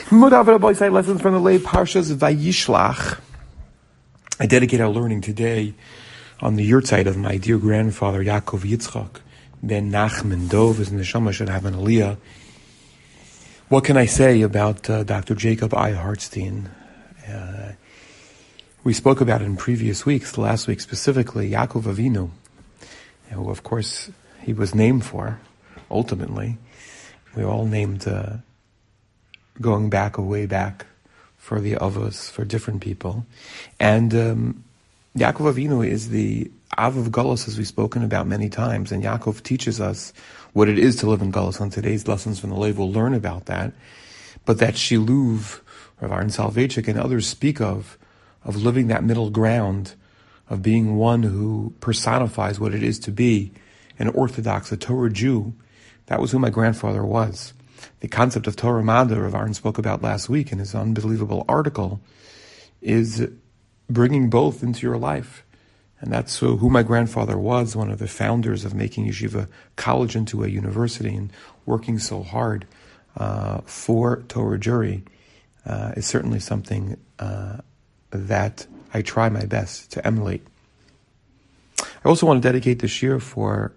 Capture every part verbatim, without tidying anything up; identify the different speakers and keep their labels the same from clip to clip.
Speaker 1: Lessons from the late Parshas Vayishlach. I dedicate our learning today on the yurtzeit of my dear grandfather Yaakov Yitzchak ben Nachman Dov. His neshama should have an aliyah. What can I say about uh, Doctor Jacob I. Hartstein? Uh, we spoke about it in previous weeks, last week specifically, Yaakov Avinu, who of course he was named for, ultimately. We were all named uh, going back, a way back, for the Avos, for different people. And um, Yaakov Avinu is the Av of Galus, as we've spoken about many times, and Yaakov teaches us what it is to live in Galus. On today's Lessons from the Lev, we'll learn about that. But that Shiluv, Rav Aaron Soloveitchik and others speak of, of living that middle ground, of being one who personifies what it is to be an Orthodox, a Torah Jew. That was who my grandfather was. The concept of Torah Mada, Rav Aaron spoke about last week in his unbelievable article, is bringing both into your life. And that's who my grandfather was, one of the founders of making Yeshiva College into a university and working so hard uh, for Torah Jewry, uh, is certainly something uh, that I try my best to emulate. I also want to dedicate this year for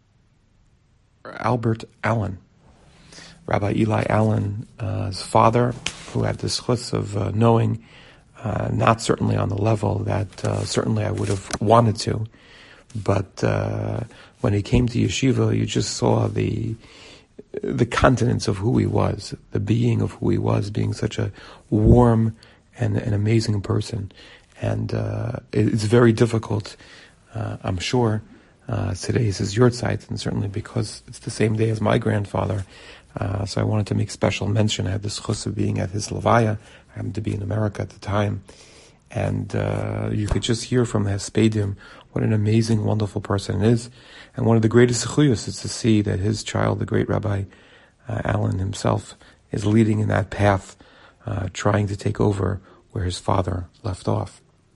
Speaker 1: Albert Allen, Rabbi Eli Allen's uh, father, who had the schutz of uh, knowing, uh, not certainly on the level that uh, certainly I would have wanted to, but uh, when he came to yeshiva, you just saw the the continence of who he was, the being of who he was, being such a warm and an amazing person. And uh, it's very difficult, uh, I'm sure, uh, today is your site, and certainly because it's the same day as my grandfather. Uh, so I wanted to make special mention. I had the schus of being at his levaya. I happened to be in America at the time. And uh, you could just hear from the Hespedim what an amazing, wonderful person it is. And one of the greatest zechuyos is to see that his child, the great Rabbi uh, Allen himself, is leading in that path, uh, trying to take over where his father left off.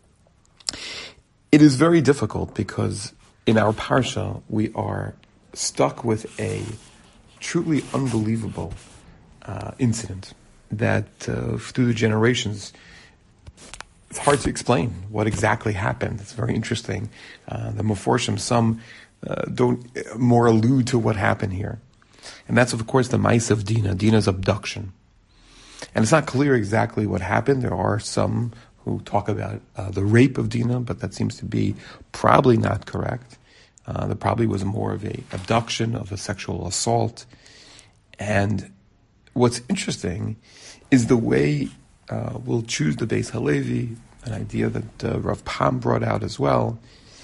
Speaker 1: It is very difficult because in our parsha we are stuck with a truly unbelievable uh, incident that uh, through the generations, it's hard to explain what exactly happened. It's very interesting. Uh, the Meforshim, some uh, don't more allude to what happened here. And that's, of course, the mice of Dinah, Dinah's abduction. And it's not clear exactly what happened. There are some who talk about uh, the rape of Dinah, but that seems to be probably not correct. Uh, there probably was more of a abduction, of a sexual assault. And what's interesting is the way uh, we'll choose the Beis Halevi, an idea that uh, Rav Pam brought out as well.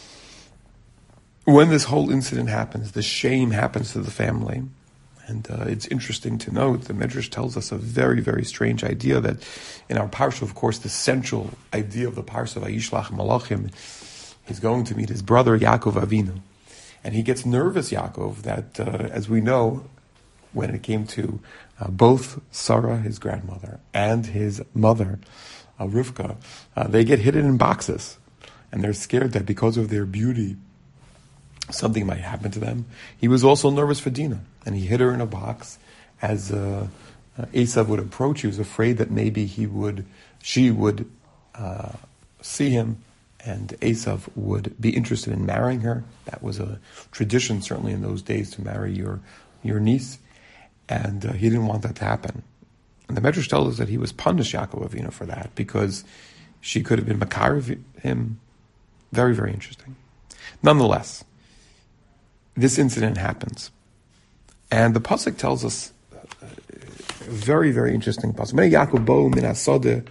Speaker 1: When this whole incident happens, the shame happens to the family. And uh, it's interesting to note, the Midrash tells us a very, very strange idea that in our parsha, of course, the central idea of the parsha of Vayishlach Malachim, he's going to meet his brother Yaakov Avinu. And he gets nervous, Yaakov, that, uh, as we know, when it came to uh, both Sarah, his grandmother, and his mother, uh, Rivka, uh, they get hidden in boxes. And they're scared that because of their beauty, something might happen to them. He was also nervous for Dinah, and he hid her in a box. As uh, uh, Esav would approach, he was afraid that maybe he would, she would uh, see him, and Esav would be interested in marrying her. That was a tradition, certainly in those days, to marry your your niece, and uh, he didn't want that to happen. And the Medrash tells us that he was punished, Yaakov Avinu, for that, because she could have been makar of him. Very, very interesting. Nonetheless, this incident happens, and the pasuk tells us a very, very interesting pasuk. Mene Yaakov bo min hasodeh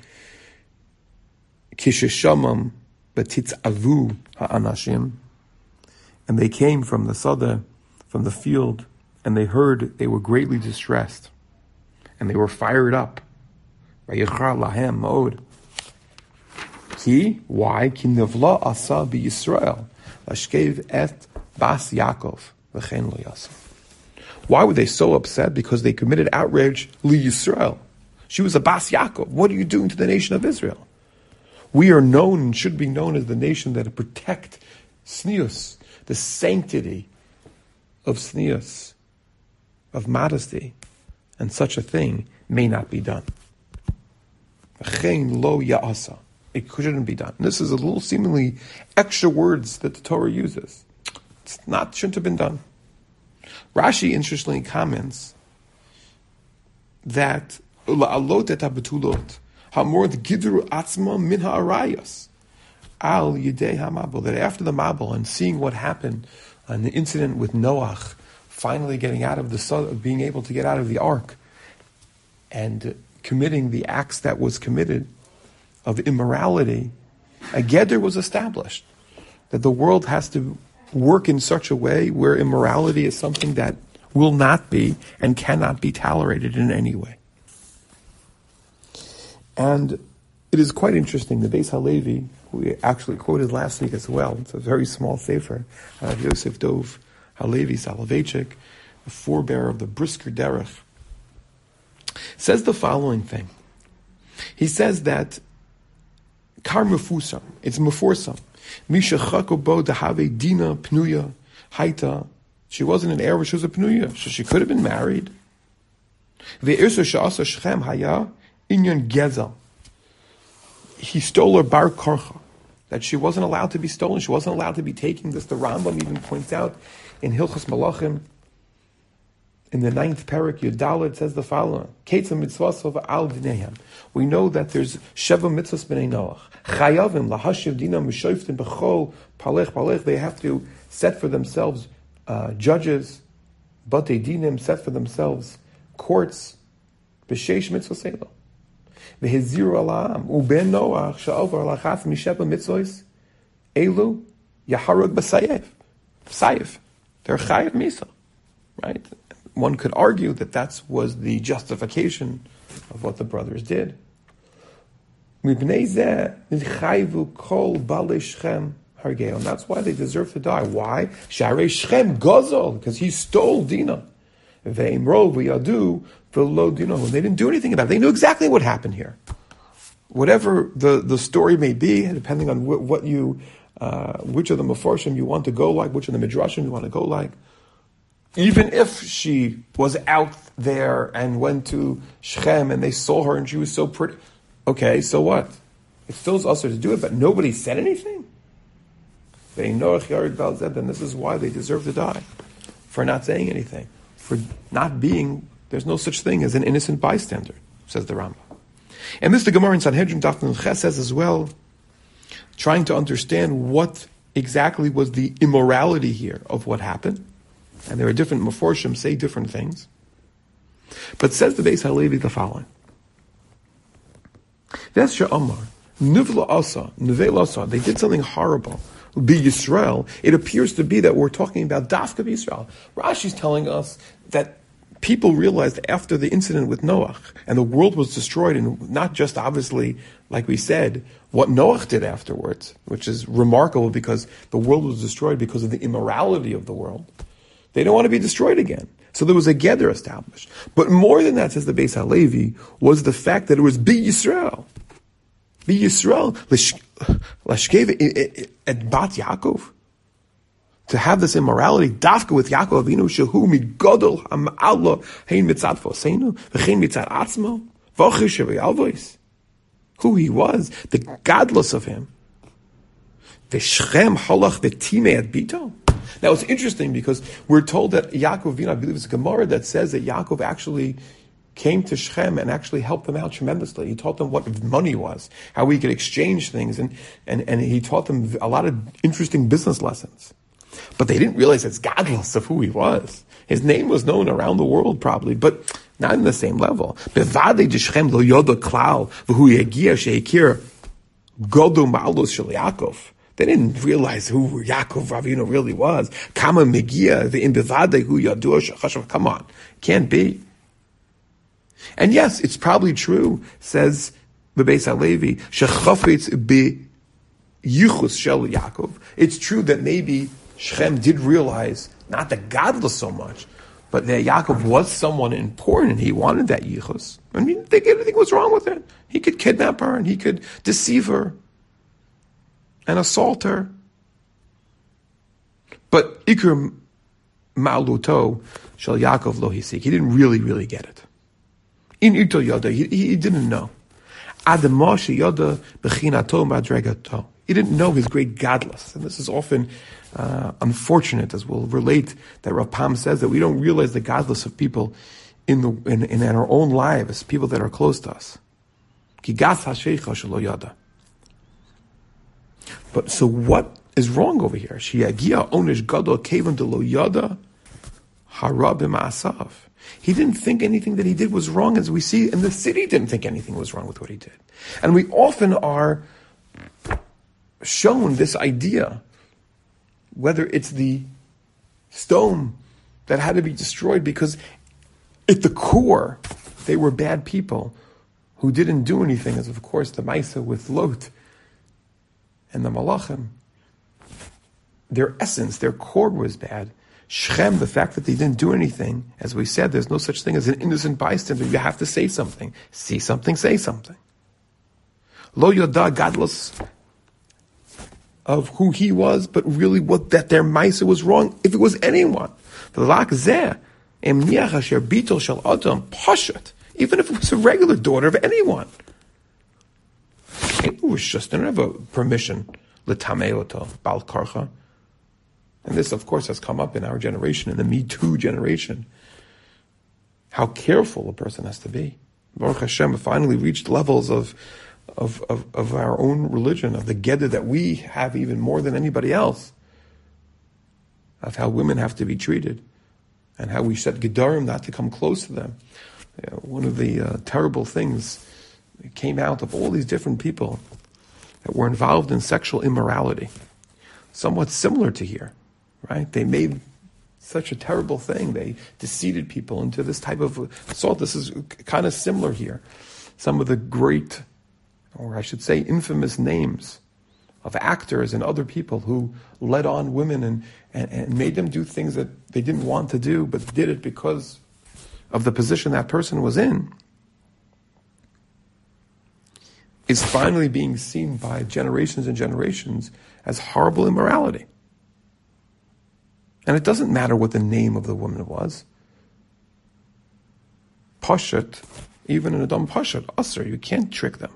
Speaker 1: kisheshamam betitzavu ha'anashim, and they came from the sada, from the field, and they heard they were greatly distressed, and they were fired up. Vayichar lahem mod. Ki, why? Ki nivla asa b'Yisrael lashkev et bas Yaakov v'chein lo yasa. Why were they so upset? Because they committed outrage li Yisrael. She was a bas Yaakov. What are you doing to the nation of Israel? We are known and should be known as the nation that protect tznius, the sanctity of tznius, of modesty, and such a thing may not be done. Chen lo ya'asa. It shouldn't be done. And this is a little seemingly extra words that the Torah uses. It's not, shouldn't have been done. Rashi interestingly comments that la'alot et habetulot hamor gidru atzma min ha'arayas al yidei hamabel, that after the Mabel and seeing what happened on the incident with Noach, finally getting out of the sun, being able to get out of the ark, and committing the acts that was committed of immorality, a geder was established, that the world has to work in such a way where immorality is something that will not be and cannot be tolerated in any way. And it is quite interesting, the Beis Halevi, who we actually quoted last week as well, it's a very small sefer, uh, Yosef Dov Halevi Soloveitchik, the forebearer of the Brisker Derech, says the following thing. He says that Kar Mefusam, it's Meforsam, Misha Chakobo Dahave Dina Pnuya Haita. She wasn't an heir, but she was a Pnuya, so she could have been married. Ve'irsa Sha'asa Shechem Haya Inyan Gezel. He stole her Bar Korcha, that she wasn't allowed to be stolen, she wasn't allowed to be taking this. The Rambam even points out in Hilchos Malachim, in the ninth parak, Yudala, it says the following: Ketzah mitzvasov al dinehem. We know that there's Sheva mitzvahs b'nei Noach. Chayavim lahashiv dina mishoiftin b'chol palech palech. They have to set for themselves uh, judges, batei dinim, set for themselves courts. B'sheish mitzvah seilo. V'heziru ala'am uben Noach sha'ovar lachas misheva mitzvahs elu yaharug b'sayef. Sayef. They're chayav misa, right? One could argue that that was the justification of what the brothers did. And that's why they deserve to die. Why? Because he stole Dinah. They didn't do anything about it. They knew exactly what happened here. Whatever the, the story may be, depending on what, what you, uh, which of the Mefarshim you want to go like, which of the Midrashim you want to go like, even if she was out there and went to Shechem and they saw her and she was so pretty, okay, so what? It still is also to do it, but nobody said anything? Then this is why they deserve to die, for not saying anything, for not being, there's no such thing as an innocent bystander, says the Rambam. And this the Gemara in Sanhedrin Daf Nun Ches says as well, trying to understand what exactly was the immorality here of what happened. And there are different Meforshim say different things. But says the Beis Halevi the following. Vesha Amar, Nivla Asa, Nivel Asa, they did something horrible. Be Yisrael, it appears to be that we're talking about Dafka Yisrael. Rashi's telling us that people realized after the incident with Noach, and the world was destroyed, and not just obviously, like we said, what Noach did afterwards, which is remarkable because the world was destroyed because of the immorality of the world. They don't want to be destroyed again. So there was a gether established. But more than that, says the Beis Halevi, was the fact that it was Bi Yisrael. Bi Yisrael, Lashkev at Bat Yaakov. To have this immorality, Dafka with Yaakov Avinu, Shehu Migodol Ha'Allah, Hein Mitzad Foseinu, V'chein Mitzad Atzmo, V'chish V'yalvois. Who he was, the godless of him. V'Shchem Halach V'Timei at Bito. Now it's interesting because we're told that Yaakov Avinu, I believe it's a Gemara that says that Yaakov actually came to Shechem and actually helped them out tremendously. He taught them what money was, how we could exchange things, and, and, and he taught them a lot of interesting business lessons. But they didn't realize it's godless of who he was. His name was known around the world probably, but not in the same level. Bevadei de Shechem lo yoda klal v'hu yegia sheikir godu ma'alos shel Yaakov. They didn't realize who Yaakov Avinu really was. Kama megia ve'im bevadei hu yadua shechashav. Come on, can't be. And yes, it's probably true, says the Beis Halevi, shechafetz be yichus shel Yaakov. It's true that maybe Shechem did realize, not the godless so much, but that Yaakov was someone important and he wanted that yichus. I mean, think anything was wrong with it. He could kidnap her and he could deceive her and assault her. But Iker Ma'aluto shel Yaakov lo hisik. He didn't really, really get it. In Ito Yoda, he, he didn't know. Adamah sheyoda b'chinato madregato. He didn't know his great godless. And this is often uh, unfortunate, as we'll relate, that Rav Pam says that we don't realize the godless of people in the in, in our own lives, people that are close to us. Ki gas hasheicha shelo yada. But so what is wrong over here? Sheyagia onish gadol kevan de lo yada hara b'ma'asav. He didn't think anything that he did was wrong, as we see, and the city didn't think anything was wrong with what he did. And we often are shown this idea, whether it's the stone that had to be destroyed because at the core they were bad people who didn't do anything, as of course the Maisa with Lot and the Malachim. Their essence, their core was bad. Shechem, the fact that they didn't do anything, as we said, there's no such thing as an innocent bystander. You have to say something. See something, say something. Lo Yoda, godless of who he was, but really what that their Maisa was wrong, if it was anyone. Even if it was a regular daughter of anyone. It was just, they don't have a permission. L'tameoto, bal karcha. And this, of course, has come up in our generation, in the Me Too generation. How careful a person has to be. Baruch Hashem finally reached levels of, of, of, of our own religion, of the Gedder that we have even more than anybody else, of how women have to be treated, and how we set Gedarim not to come close to them. You know, one of the uh, terrible things that came out of all these different people that were involved in sexual immorality, somewhat similar to here. Right? They made such a terrible thing. They deceived people into this type of assault. This is kind of similar here. Some of the great, or I should say infamous names of actors and other people who led on women and, and, and made them do things that they didn't want to do, but did it because of the position that person was in, is finally being seen by generations and generations as horrible immorality. And it doesn't matter what the name of the woman was. Pashat, even in a dumb pashat, asr, you can't trick them.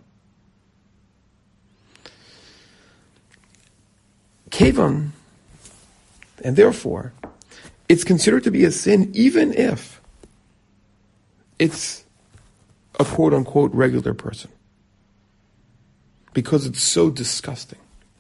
Speaker 1: Kevan, and therefore, it's considered to be a sin even if it's a quote-unquote regular person. Because it's so disgusting.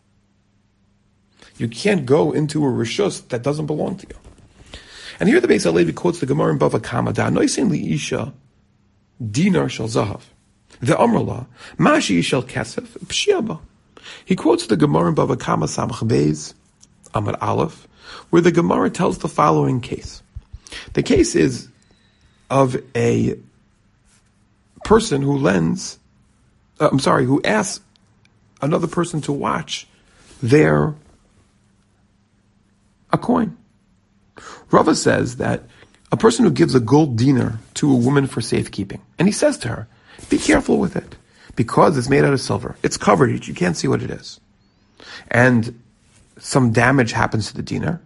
Speaker 1: You can't go into a rishus that doesn't belong to you. And here the Beis HaLevi quotes the Gemara in Bava Kama, Da noisin li isha dinar shel zahav, the amrla mashi shel kesef pshiaba. He quotes the Gemara in Bava Kama Samach Beis Amar Aleph, where the Gemara tells the following case. The case is of a person who lends, uh, I'm sorry, who asks another person to watch their a coin. Rava says that a person who gives a gold dinar to a woman for safekeeping, and he says to her, be careful with it, because it's made out of silver. It's covered, you can't see what it is. And some damage happens to the dinar.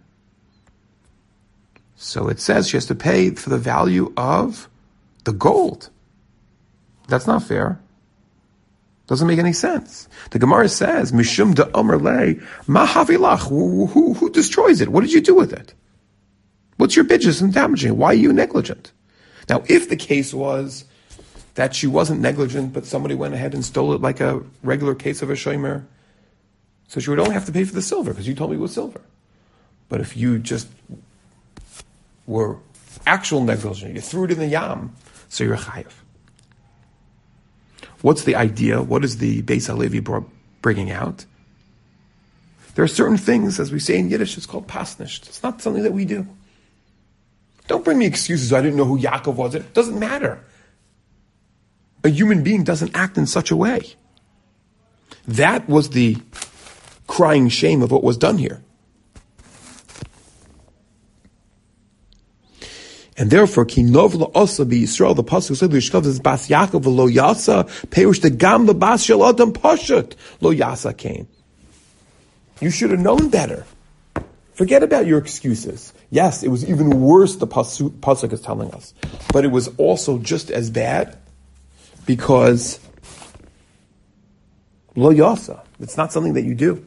Speaker 1: So it says she has to pay for the value of the gold. That's not fair. Doesn't make any sense. The Gemara says, Mishum de Amr lei, ma havilach, who, who, who destroys it? What did you do with it? What's your business in damaging it? Why are you negligent? Now, if the case was that she wasn't negligent, but somebody went ahead and stole it like a regular case of a shomer, so she would only have to pay for the silver, because you told me it was silver. But if you just were actual negligent, you threw it in the yam, so you're a chayav. What's the idea? What is the Beis HaLevi bringing out? There are certain things, as we say in Yiddish, it's called pasnisht. It's not something that we do. Don't bring me excuses. I didn't know who Yaakov was. It doesn't matter. A human being doesn't act in such a way. That was the crying shame of what was done here. And therefore, ki novla osa bi Yisrael, the pasuk said, "Yishkav is bas Yaakov lo yasa peirush the gam the bas shel adam pashut lo yasa came." You should have known better. Forget about your excuses. Yes, it was even worse. The pasuk, pasuk is telling us, but it was also just as bad because Lo yasa. It's not something that you do.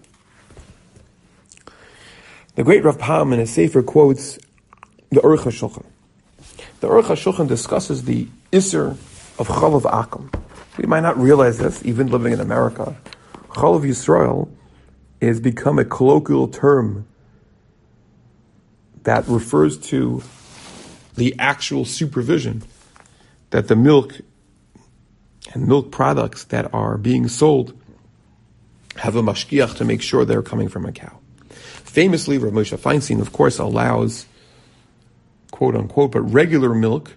Speaker 1: The great Rav Pam in his Sefer quotes the Aruch HaShulchan. The Aruch HaShulchan discusses the Isser of Chalav Akum. We might not realize this, even living in America. Chalav Yisrael has become a colloquial term that refers to the actual supervision that the milk and milk products that are being sold have a mashgiach to make sure they're coming from a cow. Famously, Rav Moshe Feinstein, of course, allows, quote unquote, but regular milk,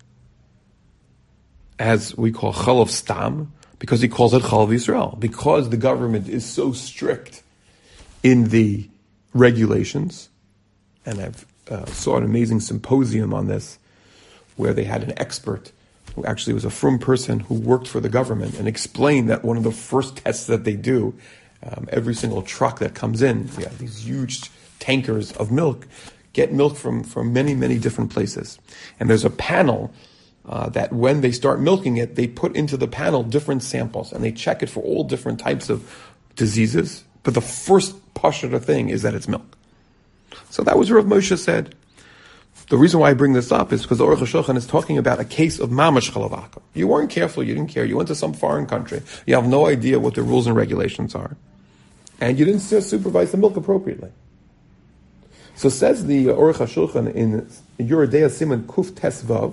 Speaker 1: as we call chalav stam, because he calls it chalav Yisrael, because the government is so strict in the regulations. And I've uh, saw an amazing symposium on this, where they had an expert who actually was a frum person who worked for the government and explained that one of the first tests that they do, um, every single truck that comes in, you have these huge tankers of milk, get milk from, from many, many different places. And there's a panel uh, that when they start milking it, they put into the panel different samples and they check it for all different types of diseases. But the first pashut thing is that it's milk. So that was what Rav Moshe said. The reason why I bring this up is because the Aruch HaShulchan is talking about a case of mamash chalav akum. You weren't careful, you didn't care, you went to some foreign country, you have no idea what the rules and regulations are, and you didn't supervise the milk appropriately. So says the Aruch HaShulchan in Yeridea Siman Kuf Tes Vav,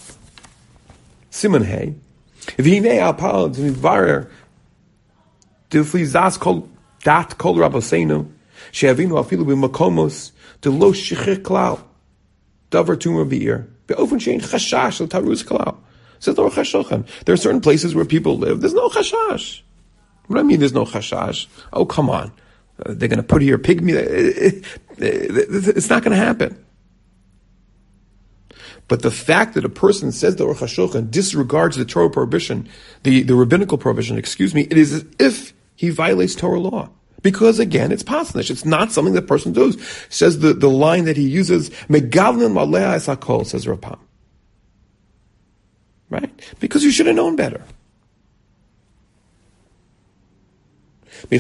Speaker 1: Siman Hey, V'hinei apal d'mivarer d'fli zas kol dat kol rabboseinu she'avinu afilu b'makomos d'lo shichir klal davar tumor be'ir be'ofen she'en chashash l'taruz klal. Says the Aruch HaShulchan, there are certain places where people live, there's no chashash. What do I mean there's no chashash? Oh, come on. Uh, they're going to put here pig meat. It's not going to happen. But the fact that a person says the Aruch HaShulchan disregards the Torah prohibition, the, the rabbinical prohibition, excuse me, it is as if he violates Torah law. Because again, it's pasnish. It's not something that person does. Says the, the line that he uses, Megavlin malea es hakol, says Rav Pam. Right? Because you should have known better. You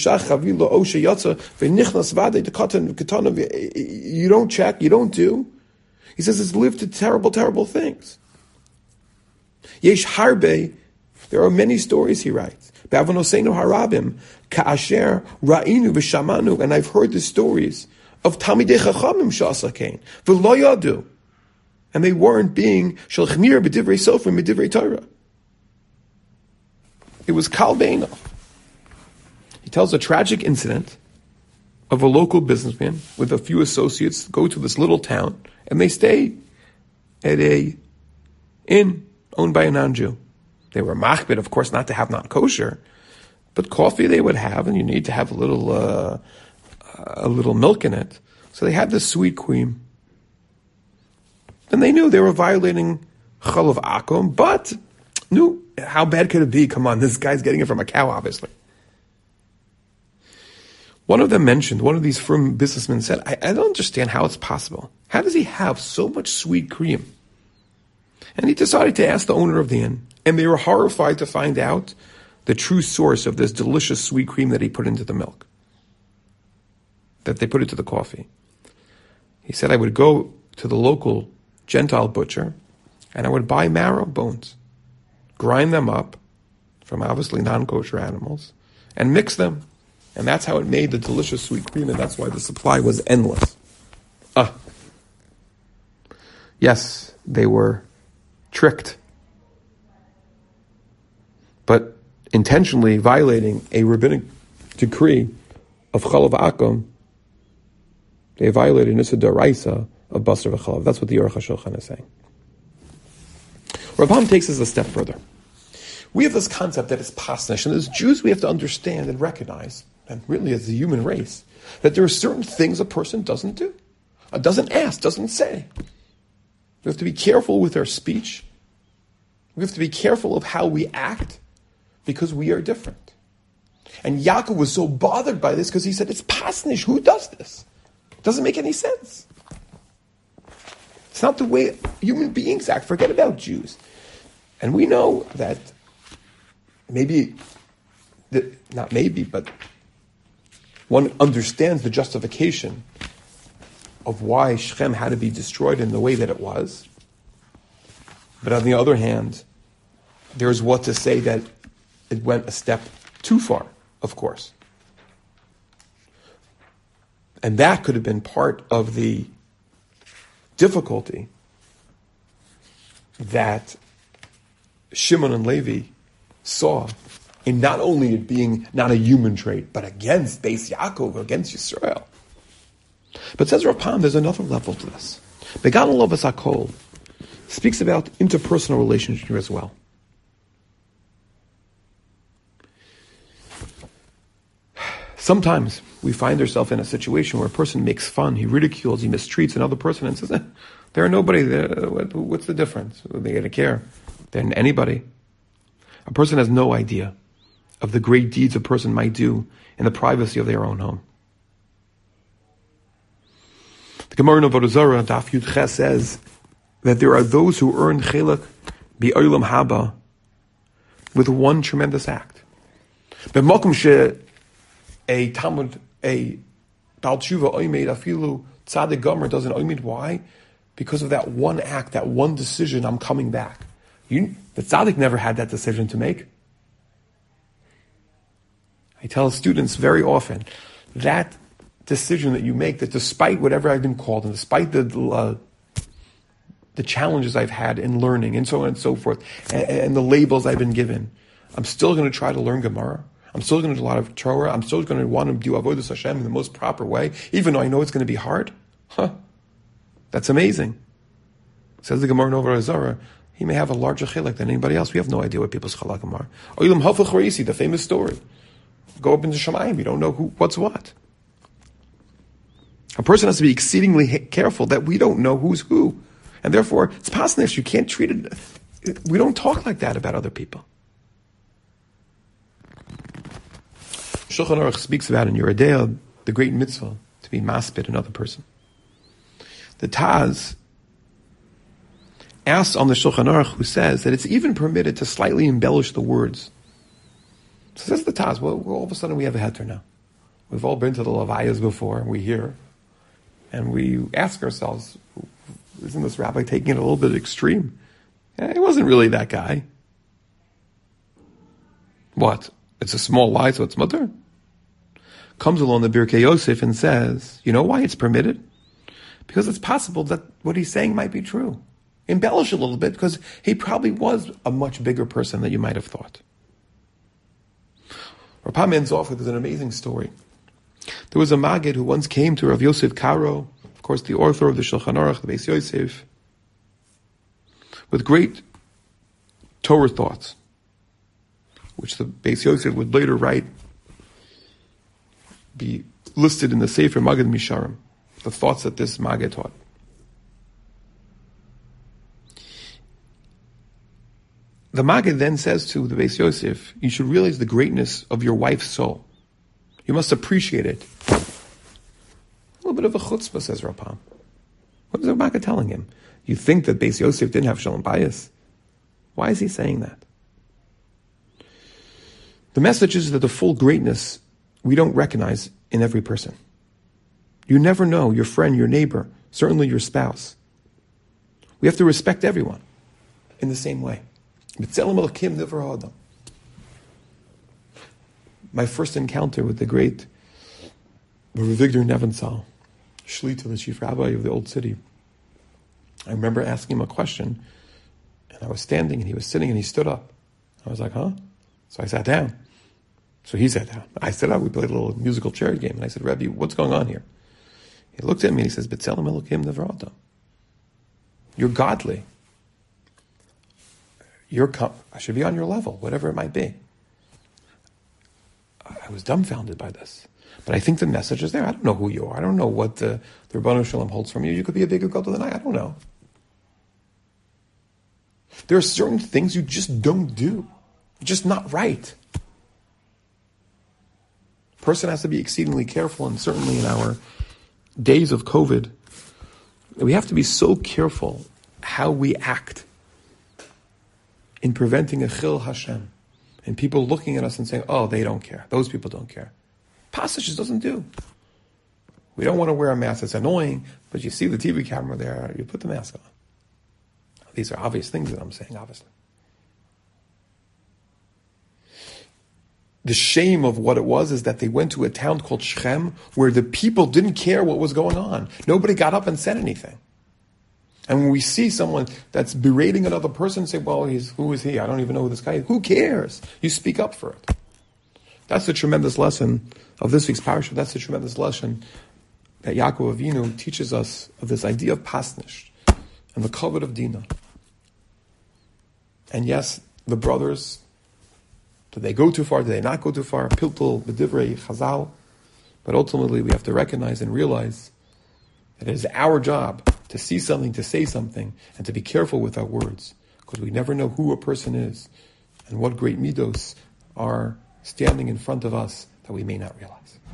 Speaker 1: don't check, you don't do. He says it's lived to terrible, terrible things. Yesh harbe, there are many stories, he writes. Be'avonoseinu harabim, ka'asher ra'inu v'shamanu, and I've heard the stories of Talmidei Chachamim she'asakein, v'lo yadu, and they weren't being shalchmir b'divrei sofer b'divrei Torah. It was kal be'einav. He tells a tragic incident of a local businessman with a few associates go to this little town and they stay at a inn owned by a non-Jew. They were machbid, of course, not to have not kosher, but coffee they would have, and you need to have a little uh, a little milk in it. So they had this sweet cream. And they knew they were violating chalav akum, but knew how bad could it be? Come on, this guy's getting it from a cow, obviously. One of them mentioned, one of these frum businessmen said, I, I don't understand how it's possible. How does he have so much sweet cream? And he decided to ask the owner of the inn. And they were horrified to find out the true source of this delicious sweet cream that he put into the milk, that they put into the coffee. He said, I would go to the local Gentile butcher and I would buy marrow bones, grind them up from obviously non-kosher animals, and mix them. And that's how it made the delicious sweet cream, and that's why the supply was endless. Ah. Yes, they were tricked. But intentionally violating a rabbinic decree of chalav akum, they violated Nisa D'Oraisa of Basar v'chalav. That's what the Aruch HaShulchan is saying. Rav Pam takes us a step further. We have this concept that it's pasnish, and as Jews we have to understand and recognize, and really as a human race, that there are certain things a person doesn't do, uh, doesn't ask, doesn't say. We have to be careful with our speech. We have to be careful of how we act, because we are different. And Yaakov was so bothered by this because he said, it's pasnish, who does this? It doesn't make any sense. It's not the way human beings act. Forget about Jews. And we know that maybe the, not maybe, but one understands the justification of why Shechem had to be destroyed in the way that it was. But on the other hand, there's what to say that it went a step too far, of course. And that could have been part of the difficulty that Shimon and Levi saw in not only it being not a human trait, but against Beis Yaakov, against Yisrael. But says Rav Pam, there's another level to this. Began Lovas HaKol speaks about interpersonal relationship here as well. Sometimes we find ourselves in a situation where a person makes fun, he ridicules, he mistreats another person and says, eh, there are nobody there. What's the difference? Are they going to care? Than anybody. A person has no idea of the great deeds a person might do in the privacy of their own home. The Gemara in Avodah Zarah, Daf Yud Ches, says that there are those who earn chelak bi'olam haba with one tremendous act. But Malkum she a Talmud, a Baal Tshuva oimed, afilu Tzadik Gomer doesn't oimed. Why? Because of that one act, that one decision, I'm coming back. You, the Tzadik never had that decision to make. I tell students very often, that decision that you make, that despite whatever I've been called, and despite the uh, the challenges I've had in learning, and so on and so forth, and, and the labels I've been given, I'm still going to try to learn Gemara. I'm still going to do a lot of Torah. I'm still going to want to do Avodas Hashem in the most proper way, even though I know it's going to be hard. Huh. That's amazing. Says the Gemara in Avodah Zarah, he may have a larger chilek than anybody else. We have no idea what people's chalakim are. Oilam Hafach Reisi, the famous story. Go up into Shamayim, you don't know who, what's what. A person has to be exceedingly careful that we don't know who's who. And therefore, it's pasnish, you can't treat it, we don't talk like that about other people. Shulchan Aruch speaks about in Yeridea the great mitzvah to be maspid another person. The Taz asks on the Shulchan Aruch, who says that it's even permitted to slightly embellish the words. So says the Taz, well, all of a sudden we have a heter now. We've all been to the Lavayas before, and we hear, and we ask ourselves, isn't this rabbi taking it a little bit extreme? Yeah, he wasn't really that guy. What? It's a small lie, so it's mutter? Comes along the Birkei Yosef and says, you know why it's permitted? Because it's possible that what he's saying might be true. Embellish a little bit, because he probably was a much bigger person than you might have thought. Rav Pam ends off with an amazing story. There was a Maggid who once came to Rav Yosef Karo, of course the author of the Shulchan Aruch, the Beis Yosef, with great Torah thoughts, which the Beis Yosef would later write, be listed in the Sefer Maggid Misharim, the thoughts that this Maggid taught. The Maggid then says to the Beis Yosef, you should realize the greatness of your wife's soul. You must appreciate it. A little bit of a chutzpah, says Rav Pam. What is the Maggid telling him? You think that Beis Yosef didn't have shalom bayis? Why is he saying that? The message is that the full greatness we don't recognize in every person. You never know your friend, your neighbor, certainly your spouse. We have to respect everyone in the same way. My first encounter with the great Rav Victor Nebenzahl, Shlita, the chief rabbi of the old city, I remember asking him a question, and I was standing, and he was sitting, and he stood up. I was like, huh? So I sat down. So he sat down. I stood up. We played a little musical chair game, and I said, Rebbe, what's going on here? He looked at me, and he says, B'Tselem Elokim Nevra Adam. You're godly. You're com- I should be on your level, whatever it might be. I was dumbfounded by this. But I think the message is there. I don't know who you are. I don't know what the, the Rebbeinu Shalom holds from you. You could be a bigger gadol than I. I don't know. There are certain things you just don't do. Just not right. A person has to be exceedingly careful, and certainly in our days of COVID, we have to be so careful how we act in preventing a chil Hashem, and people looking at us and saying, oh, they don't care. Those people don't care. Passage just doesn't do. We don't want to wear a mask. It's annoying, but you see the T V camera there, you put the mask on. These are obvious things that I'm saying, obviously. The shame of what it was is that they went to a town called Shechem where the people didn't care what was going on. Nobody got up and said anything. And when we see someone that's berating another person, say, well, he's, who is he? I don't even know who this guy is. Who cares? You speak up for it. That's the tremendous lesson of this week's parasha. That's the tremendous lesson that Yaakov Avinu teaches us of this idea of pasnish and the kavod of Dina. And yes, the brothers, did they go too far? Did they not go too far? Piltul, b'divrei, chazal. But ultimately, we have to recognize and realize that it is our job to see something, to say something, and to be careful with our words, because we never know who a person is and what great midos are standing in front of us that we may not realize.